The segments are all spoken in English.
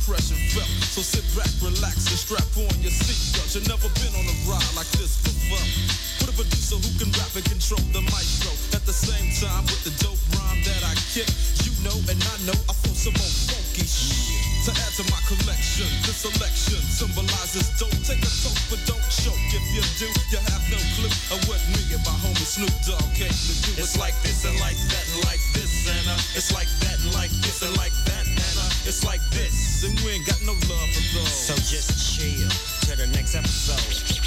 depression felt. So sit back, relax, and strap on your seatbelt. You've never been on a ride like this before. With a producer who can rap and control the maestro. At the same time, with the dope rhyme that I kick, you know and I know I feel some more funky shit. To add to my collection, this selection symbolizes dope. Take a toke, but don't choke. If you do, you have no clue of what me and my homie Snoop Dogg came to do. It's like this and like that and like this and it's like that and like this and like that and it's like this and we ain't got no love for those. So just chill till the next episode.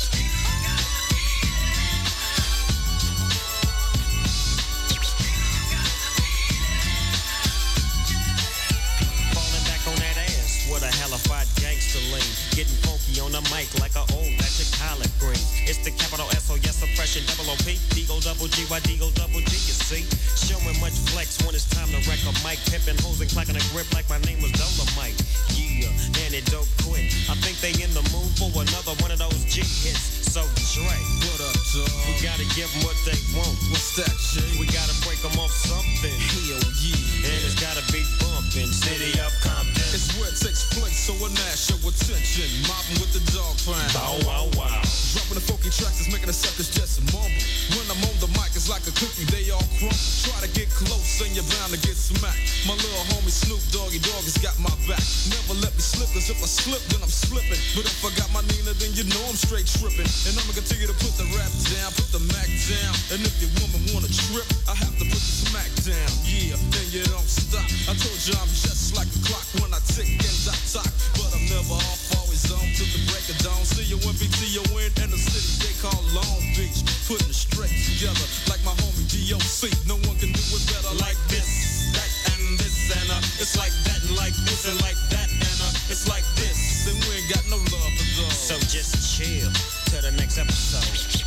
With a hellified gangster lean, getting funky on the mic like an old batch of collard greens. It's the capital S-O-S oppression, double O-P, D-O double G-Y, D-O double G, you see. Showing much flex when it's time to wreck a mic, pimping hoes and clacking a grip like my name was Dolomite. Yeah, and it don't quit. I think they in the mood for another one of those G hits. So Dre, what up, dog? We gotta give them what they want. What's that, G? We gotta break them off something. Hell yeah. And it's gotta be bumping. City of Compton. It's where it takes place, so a national attention. Mobbing with the dog pound. Bow wow wow. Dropping the funky tracks is making the suckers just mumble. When I'm on the mic, it's like a cookie, they all crumble. Try to get close and you're bound to get smacked. My little homie Snoop Doggy Dogg has got my back. Never let me slip, cause if I slip, then I'm slipping. But if I got my Nina, then you know I'm straight tripping. And I'ma continue to put the rap down, put the Mac down. And if your woman wanna trip, I have to put the smack down. Yeah, then you don't stop. I told you I'm just like a clock when I tick and I talk. But I'm never off, always on till the break of dawn. See you when BTO in the city they call Long Beach. Putting it straight together like my homie D.O.C. No one can do it better like this, that, and this, and it's like that, and like this, and like that, and it's like this, and we ain't got no love for those. So just chill till the next episode.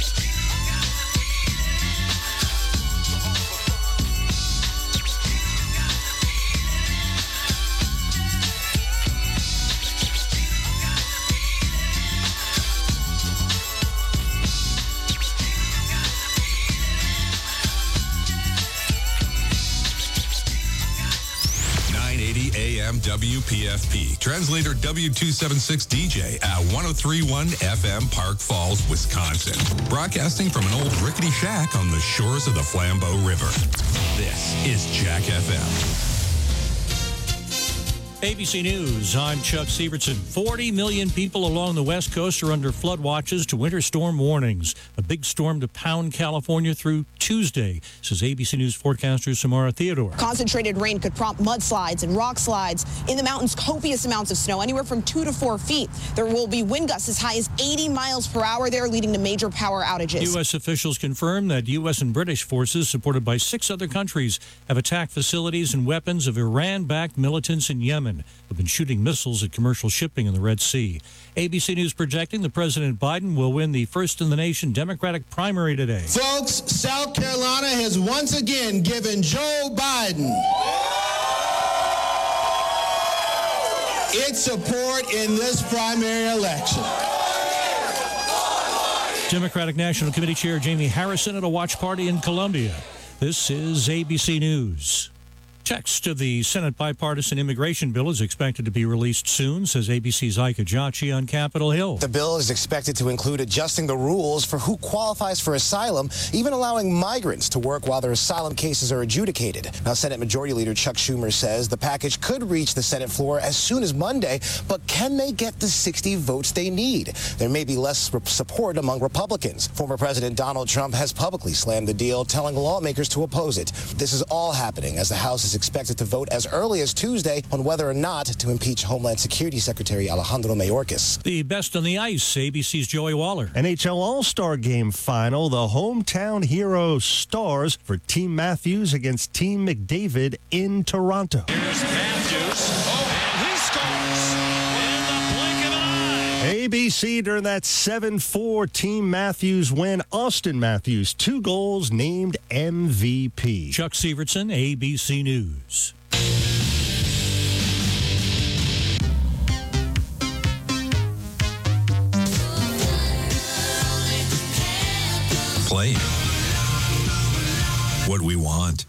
980 AM WPFP. Translator W276 DJ at 103.1 FM Park Falls, Wisconsin. Broadcasting from an old rickety shack on the shores of the Flambeau River. This is Jack FM. ABC News, I'm Chuck Sievertson. 40 million people along the West Coast are under flood watches to winter storm warnings. A big storm to pound California through Tuesday, says ABC News forecaster Samara Theodore. Concentrated rain could prompt mudslides and rock slides. In the mountains, copious amounts of snow, anywhere from 2 to 4 feet. There will be wind gusts as high as 80 miles per hour there, leading to major power outages. U.S. officials confirm that U.S. and British forces, supported by 6 other countries, have attacked facilities and weapons of Iran-backed militants in Yemen. Have been shooting missiles at commercial shipping in the Red Sea. ABC News projecting that President Biden will win the first-in-the-nation Democratic primary today. Folks, South Carolina has once again given Joe Biden its support in this primary election. Democratic National Committee Chair Jamie Harrison at a watch party in Columbia. This is ABC News. Text of the Senate bipartisan immigration bill is expected to be released soon, says ABC's Ika Jachi on Capitol Hill. The bill is expected to include adjusting the rules for who qualifies for asylum, even allowing migrants to work while their asylum cases are adjudicated. Now, Senate Majority Leader Chuck Schumer says the package could reach the Senate floor as soon as Monday, but can they get the 60 votes they need? There may be less support among Republicans. Former President Donald Trump has publicly slammed the deal, telling lawmakers to oppose it. This is all happening as the House is expected to vote as early as Tuesday on whether or not to impeach Homeland Security Secretary Alejandro Mayorkas. The best on the ice, ABC's Joey Waller. NHL All-Star Game final, the hometown hero stars for Team Matthews against Team McDavid in Toronto. Here's Matthews. And he scores in the blink of an eye. ABC during that 7-4 Team Matthews win. Austin Matthews, 2 goals, named MVP. Chuck Sievertson, ABC News. Playing what we want. What we want.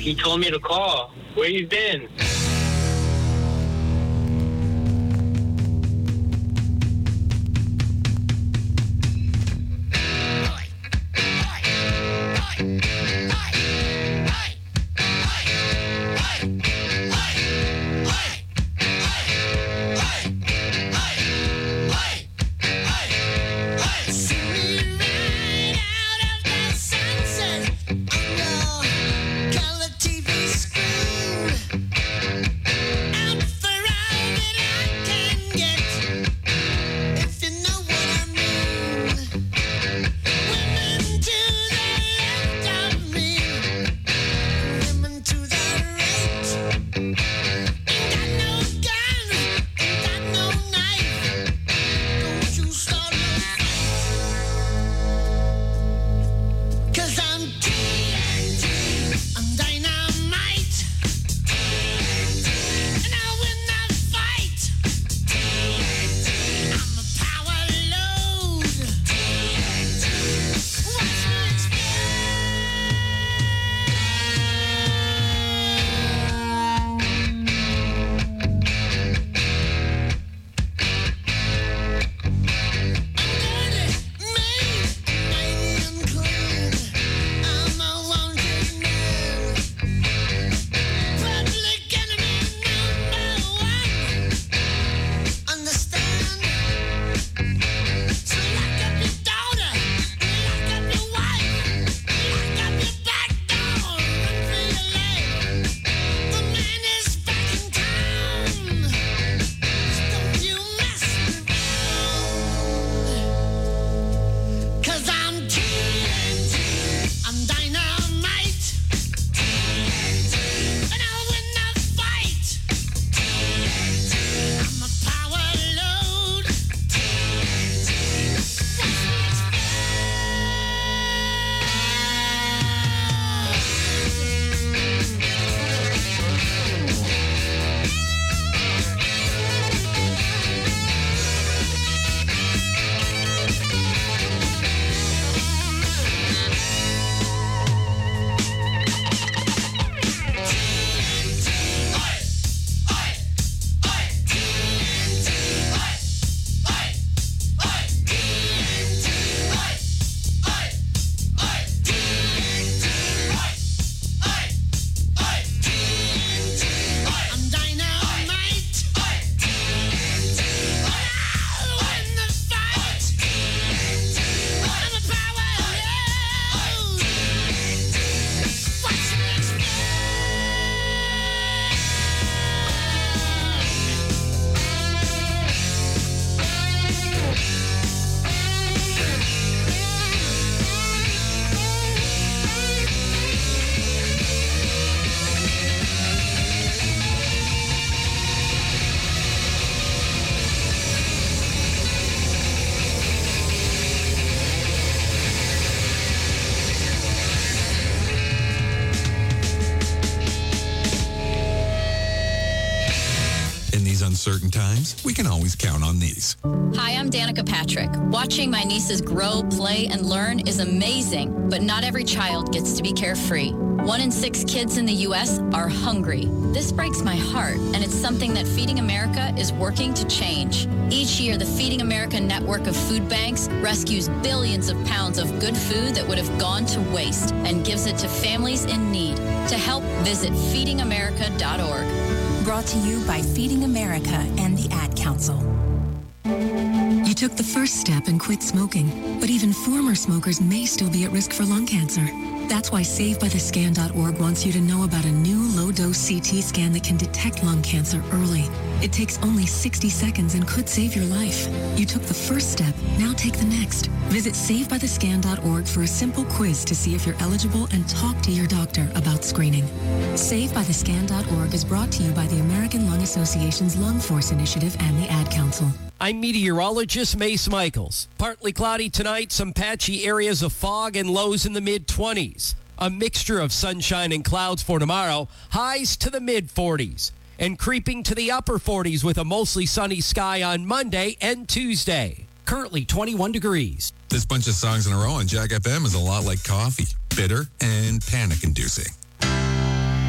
He told me to call. Where you been? Uncertain times, we can always count on these. Hi, I'm Danica Patrick. Watching my nieces grow, play, and learn is amazing, but not every child gets to be carefree. 1 in 6 kids in the U.S. are hungry. This breaks my heart, and it's something that Feeding America is working to change. Each year, the Feeding America network of food banks rescues billions of pounds of good food that would have gone to waste and gives it to families in need. To help, visit feedingamerica.org. Brought to you by Feeding America and the Ad Council. You took the first step and quit smoking, but even former smokers may still be at risk for lung cancer. That's why SaveByTheScan.org wants you to know about a new low-dose CT scan that can detect lung cancer early. It takes only 60 seconds and could save your life. You took the first step, now take the next. Visit SaveByTheScan.org for a simple quiz to see if you're eligible and talk to your doctor about screening. SaveByTheScan.org is brought to you by the American Lung Association's Lung Force Initiative and the Ad Council. I'm meteorologist Mace Michaels. Partly cloudy tonight, some patchy areas of fog and lows in the mid-20s. A mixture of sunshine and clouds for tomorrow, highs to the mid-40s. And creeping to the upper 40s with a mostly sunny sky on Monday and Tuesday. Currently 21 degrees. This bunch of songs in a row on Jack FM is a lot like coffee. Bitter and panic-inducing.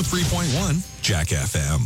103.1 Jack FM.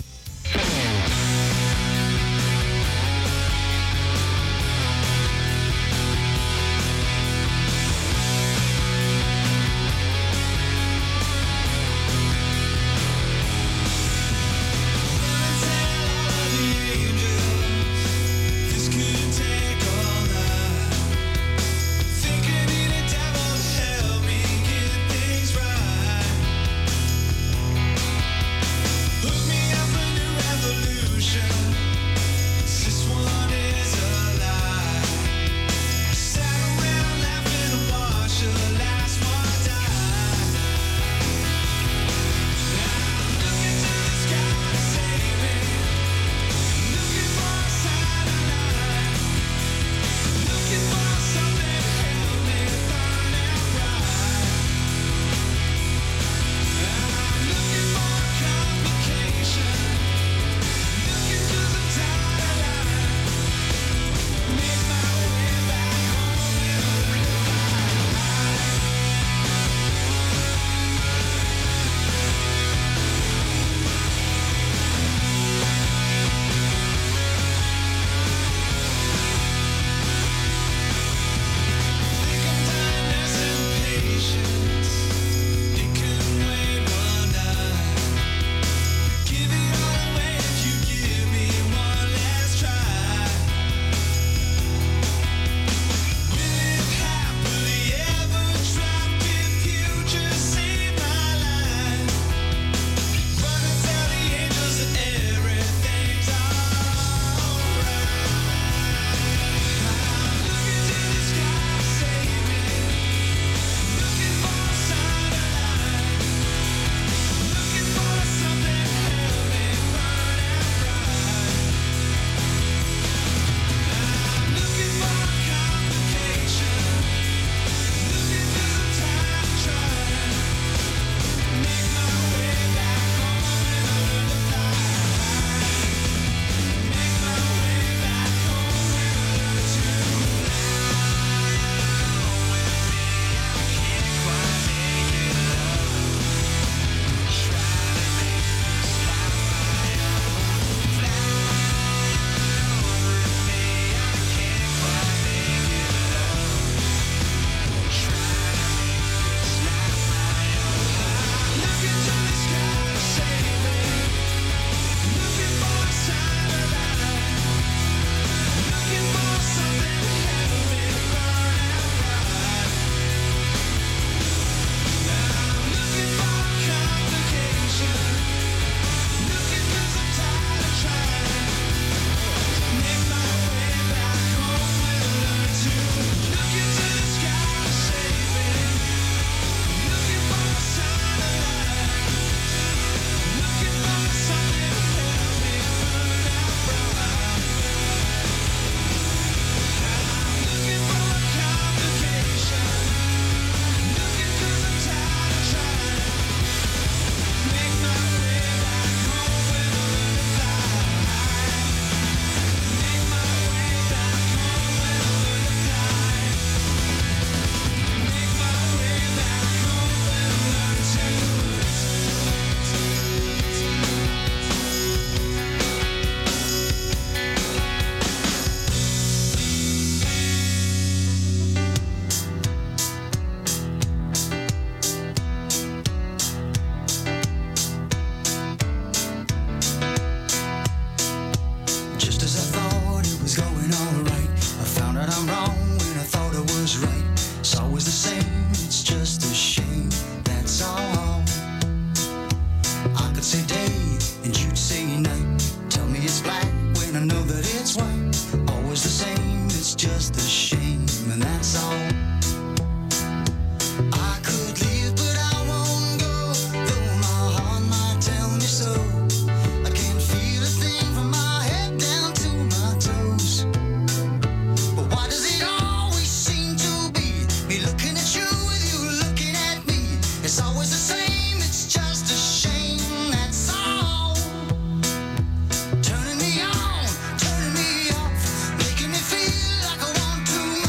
Turning me on, turning me off, making me feel like I want to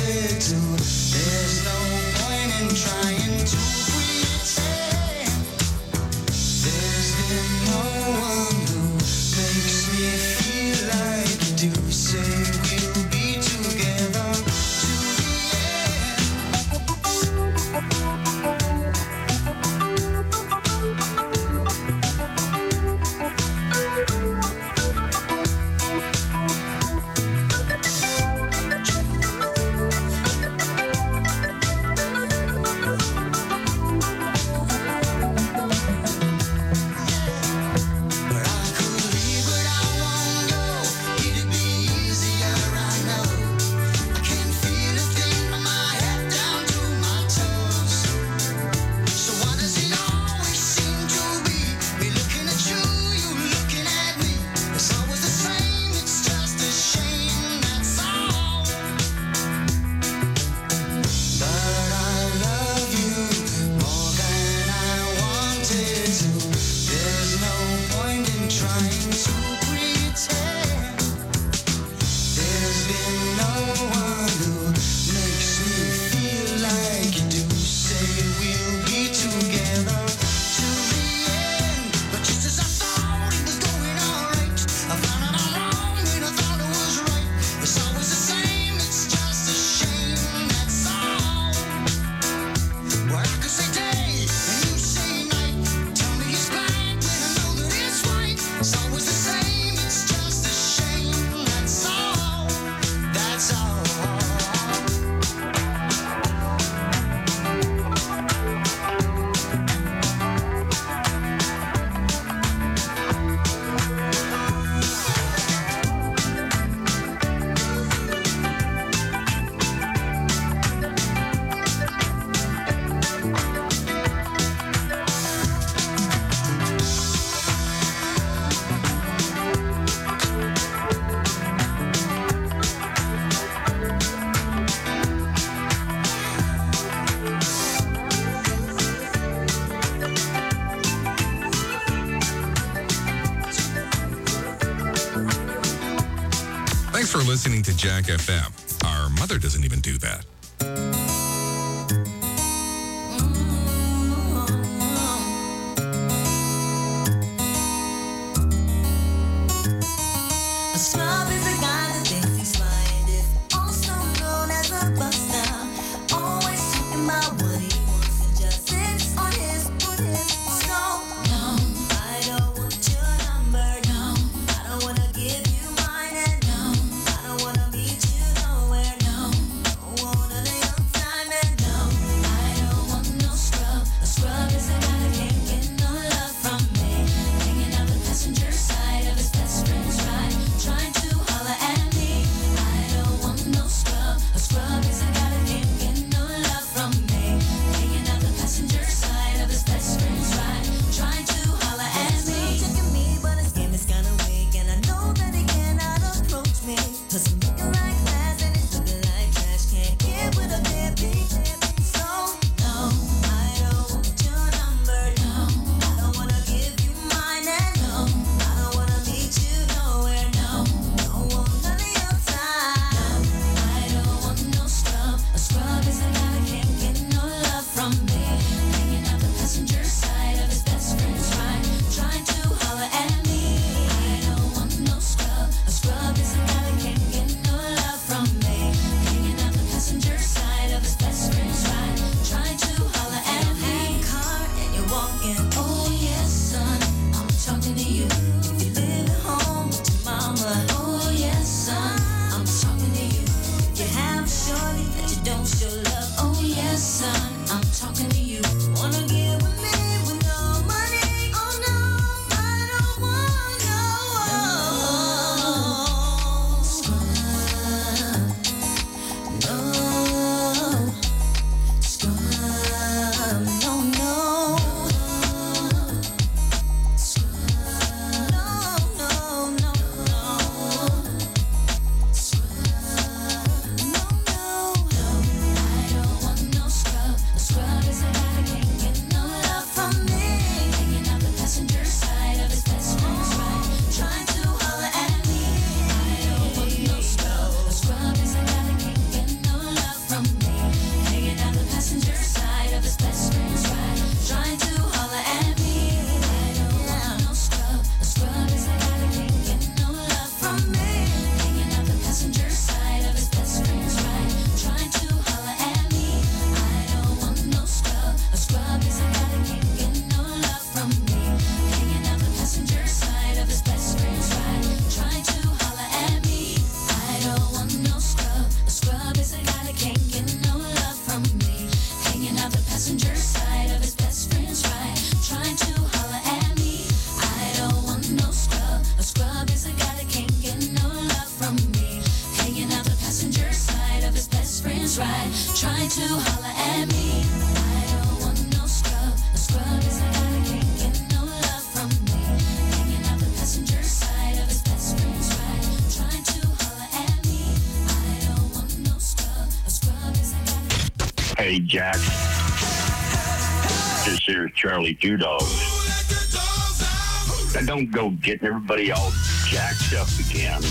wanted to. There's no point in trying to pretend. There's been no one who makes me feel like you do. Say we'll be together to the Thanks for listening to Jack FM. Our mother doesn't even do that. A snob is a guy that thinks he's minded, also known as a buster. Always talking about what he wants and just sits on his so no, I don't want your number, no. I don't wanna give you mine, and no, I don't wanna meet you nowhere, no. Don't wanna your time. right. Trying to holler at me. I don't want no scrub. A scrub is a guy that can't get no love from me. Hanging out the passenger side of his best friend's ride. Trying to holler at me. I don't want no scrub. A scrub is a guy that... Hey, Jack. This here's Charlie Two Dogs. Now don't go getting everybody all jacked up again.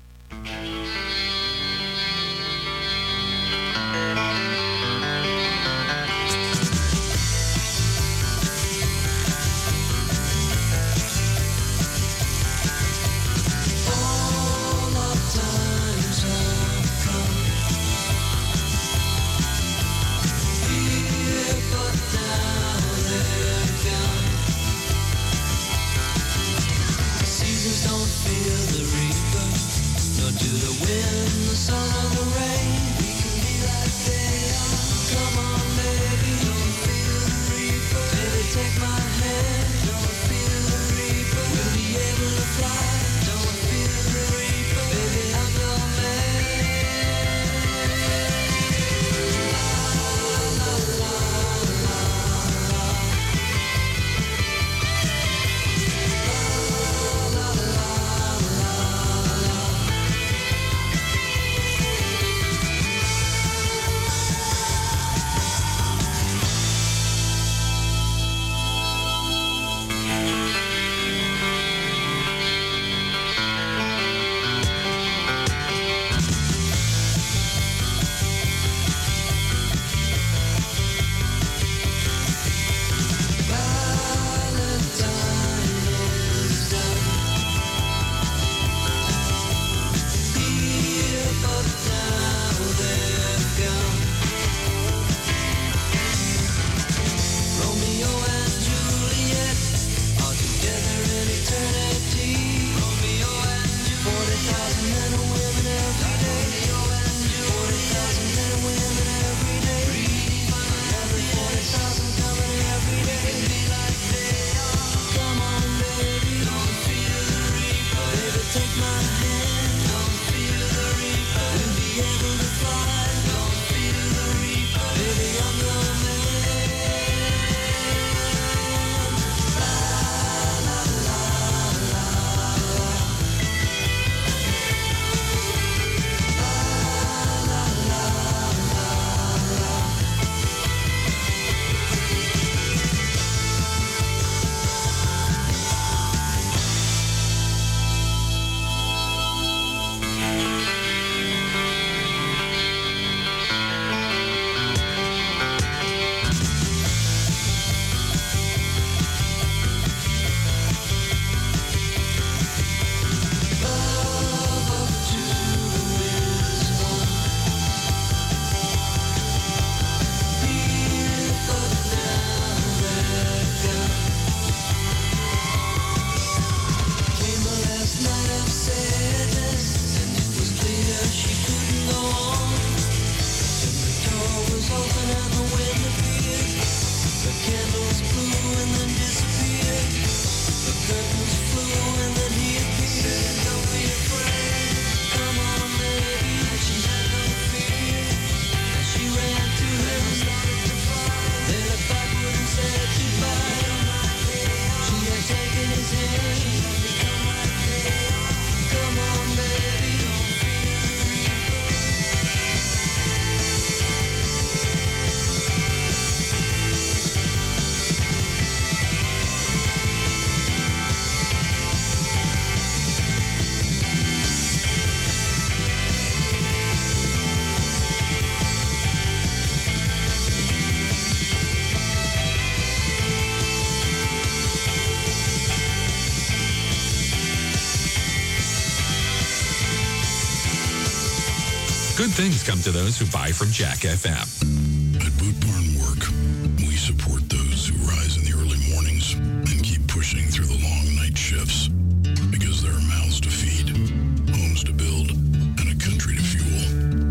Good things come to those who buy from Jack FM. At Boot Barn Work, we support those who rise in the early mornings and keep pushing through the long night shifts because there are mouths to feed, homes to build, and a country to fuel.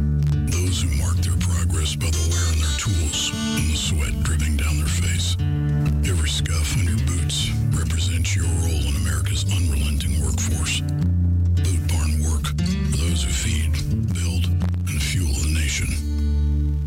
Those who mark their progress by the wear on their tools and the sweat dripping down their face. Every scuff on your boots represents your role in America's unrelenting workforce. Boot Barn Work, for those who feed, build, and fuel the nation.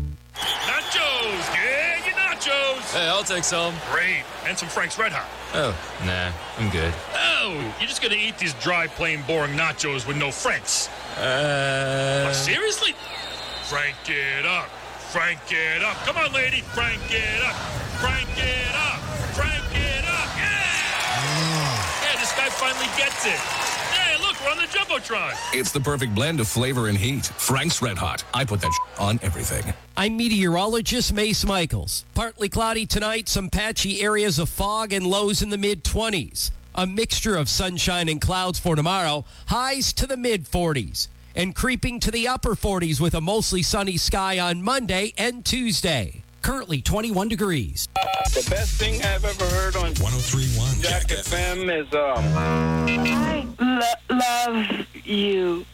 take some. Great. And some Frank's Red Hot. Oh, nah, I'm good. Oh, you're just gonna eat these dry, plain, boring nachos with no Frank's. But seriously? Frank it up. Frank it up. Come on, lady. Frank it up. Frank it up. Frank it up. Yeah! Yeah, this guy finally gets it. Hey, look, we're on the Jumbotron. It's the perfect blend of flavor and heat. Frank's Red Hot. I put that on everything. I'm meteorologist Mace Michaels. Partly cloudy tonight, some patchy areas of fog and lows in the mid-20s. A mixture of sunshine and clouds for tomorrow, highs to the mid-40s. And creeping to the upper 40s with a mostly sunny sky on Monday and Tuesday. Currently 21 degrees. The best thing I've ever heard on 103.1 Jack FM is I love you.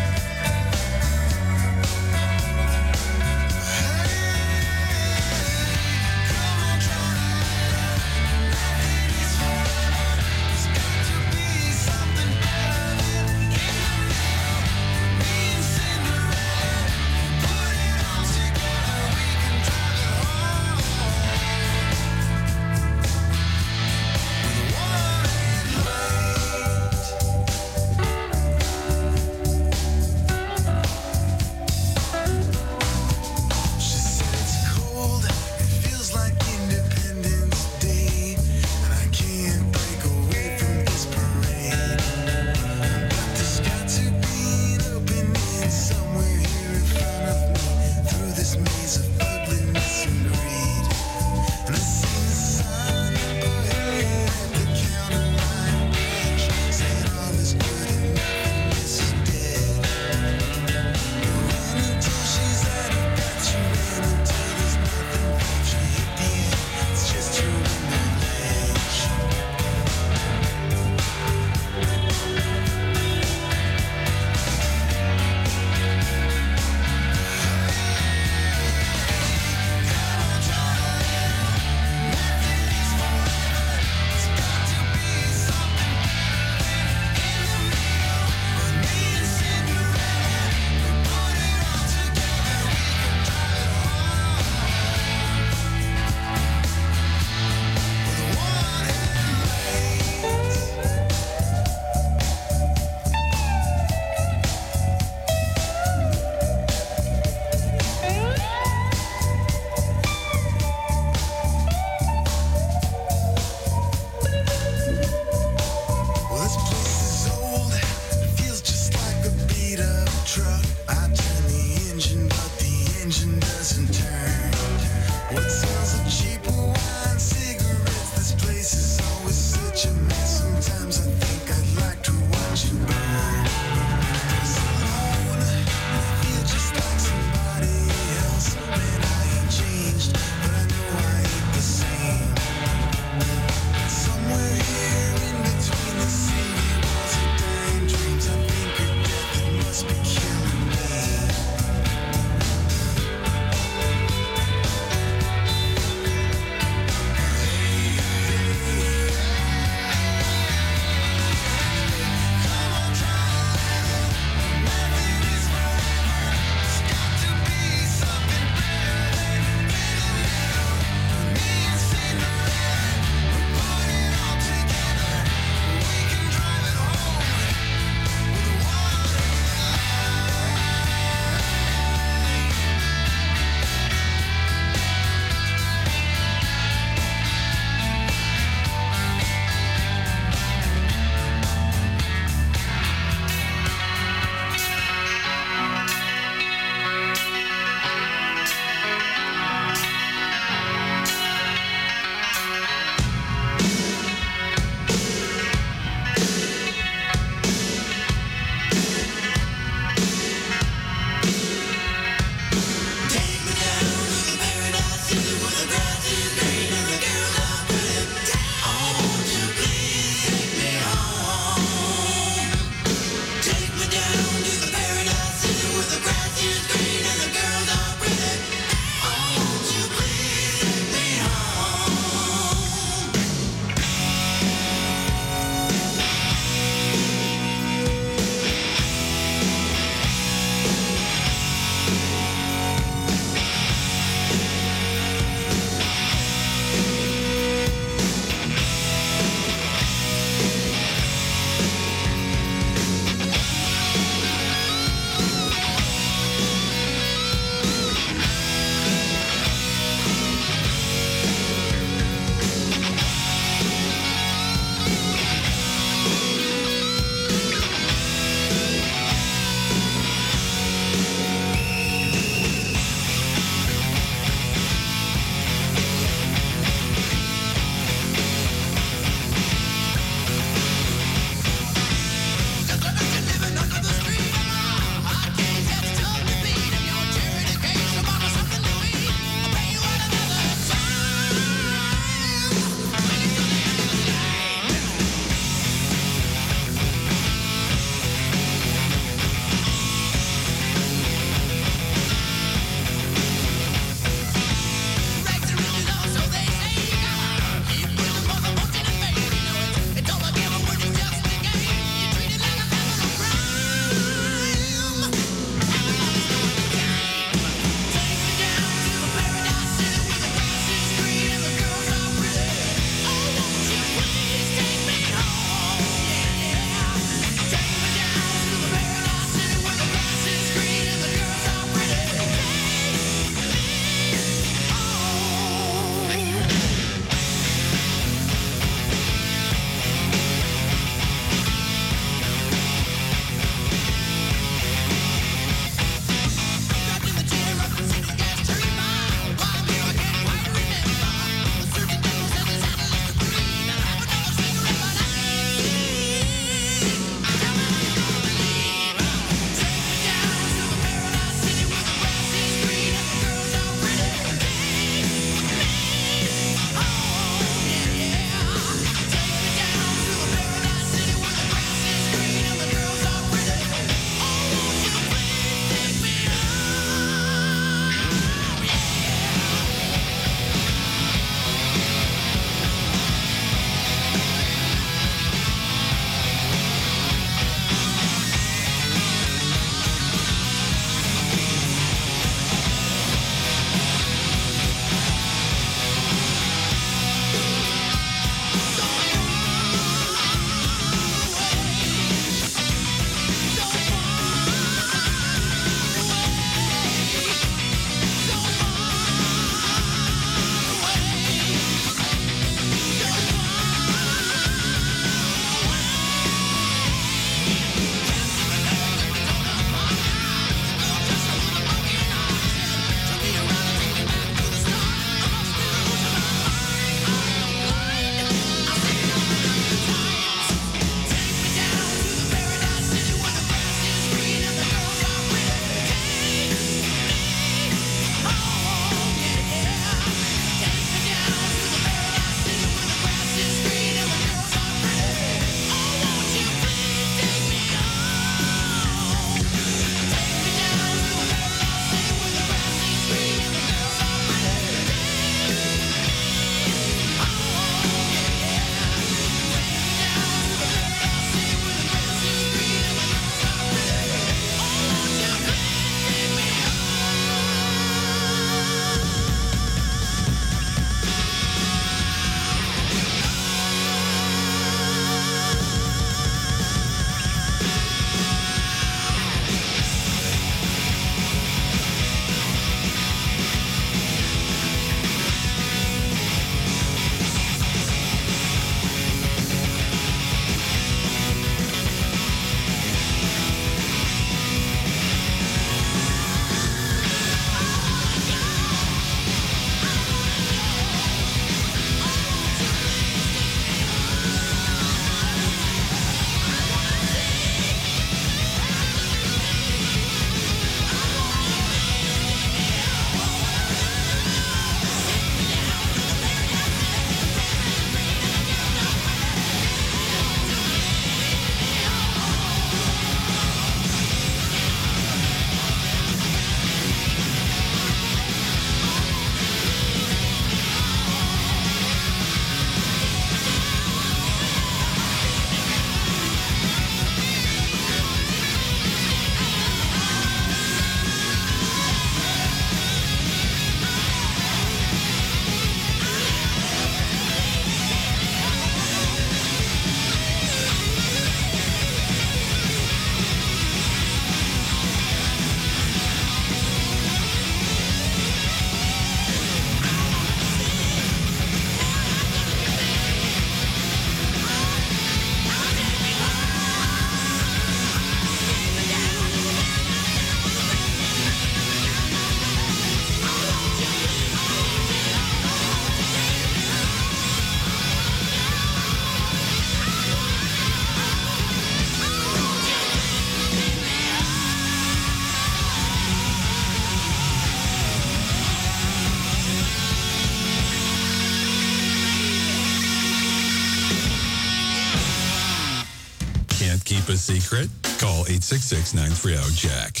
Keep a secret? Call 866-930-JACK.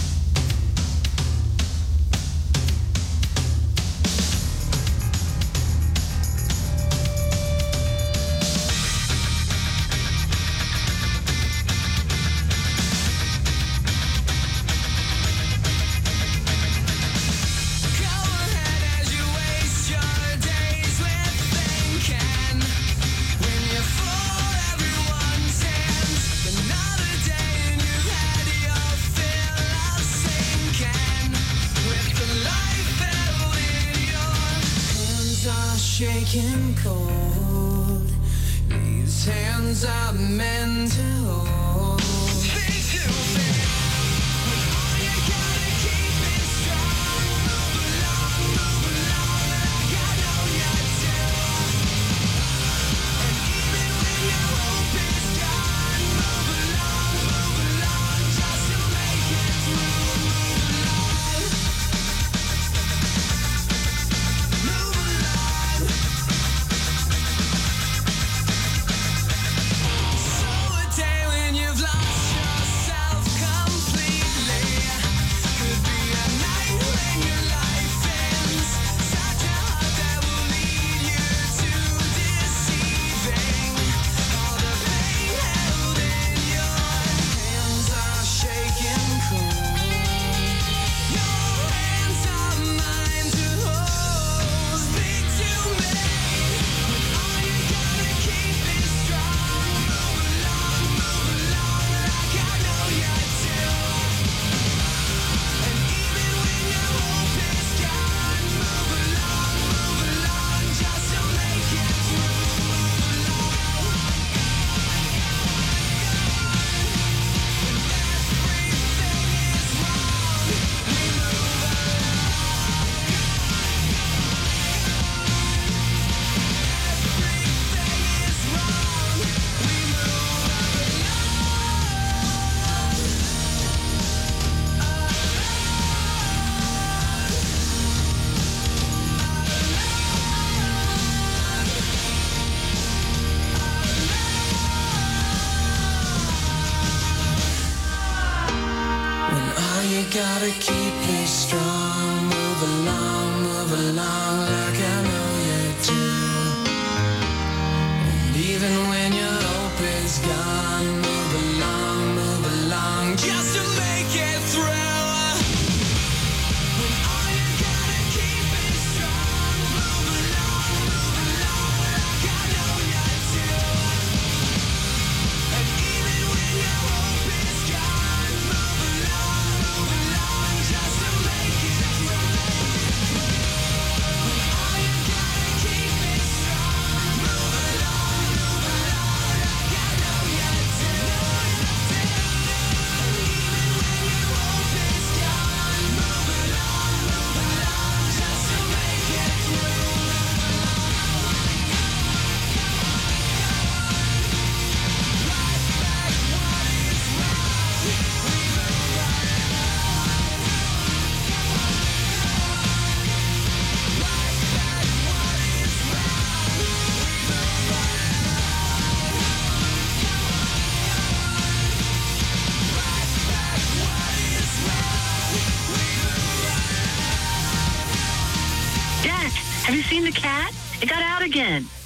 Shaking cold. These hands are meant to hold. Big too big. When all you gotta keep it strong. Move along, like I know you do. And even when your hope is gone, move along, just to make it through. Move along. Gotta keep it strong, move along, like I know you do. And even when your hope is gone, move along, just to make it through. When all you gotta keep it strong, move along, like I know you do. And even when your hope is gone, move along, just to make it through. When all you gotta keep it strong, move along, like I know you do. And even when your hope is gone, move along, just to make it through. Right back what is wrong, we move on. Dad, have you seen the cat? It got out again.